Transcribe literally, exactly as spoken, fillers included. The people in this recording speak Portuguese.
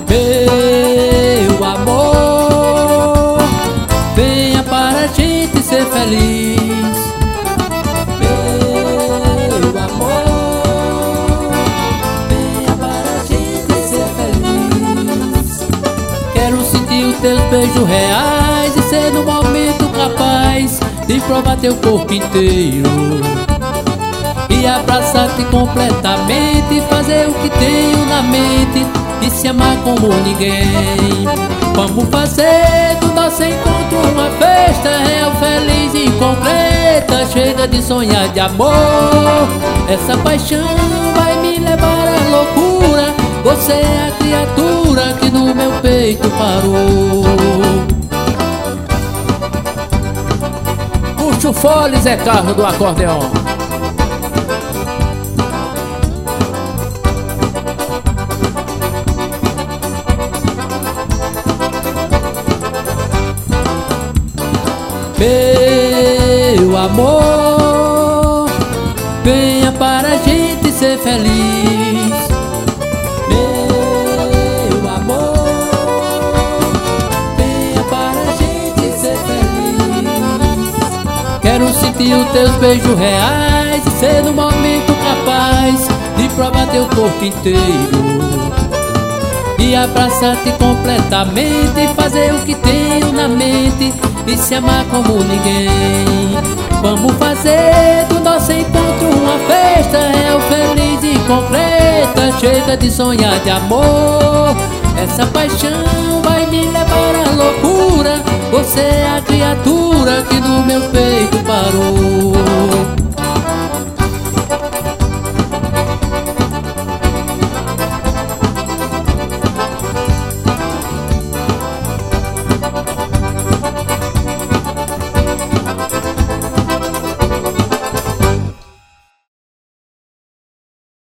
Meu amor, venha para a gente ser feliz. Meu amor, venha para a gente ser feliz. Quero sentir os teus beijos reais e ser no momento capaz de provar teu corpo inteiro e abraçar-te completamente, fazer o que tenho na mente e se amar como ninguém. Vamos fazer do nosso encontro uma festa real, feliz e concreta. Chega de sonhar de amor, essa paixão vai me levar à loucura. Você é a criatura que no meu peito parou. Puxa o fole, Zé Carlos do acordeão. Meu amor, venha para a gente ser feliz. Meu amor, venha para a gente ser feliz. Quero sentir os teus beijos reais e ser no momento capaz de provar teu corpo inteiro e abraçar-te completamente, fazer o que tenho na mente e se amar como ninguém. Vamos fazer do nosso encontro uma festa real, feliz e concreta. Chega de sonhar de amor, essa paixão vai me levar à loucura. Você é a criatura que no meu peito parou.